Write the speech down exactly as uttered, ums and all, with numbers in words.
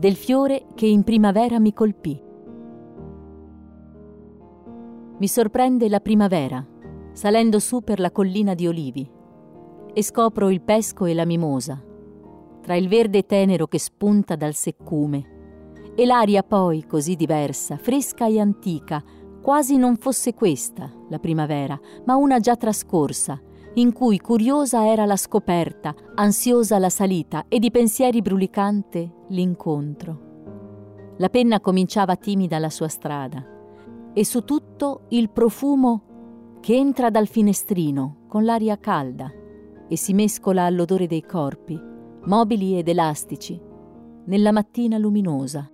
del fiore che in primavera mi colpì. Mi sorprende la primavera, salendo su per la collina di olivi, e scopro il pesco e la mimosa, tra il verde tenero che spunta dal seccume, e l'aria poi così diversa, fresca e antica, quasi non fosse questa la primavera, ma una già trascorsa, in cui curiosa era la scoperta, ansiosa la salita e di pensieri brulicante l'incontro. La penna cominciava timida la sua strada, e su tutto il profumo che entra dal finestrino con l'aria calda e si mescola all'odore dei corpi, mobili ed elastici, nella mattina luminosa.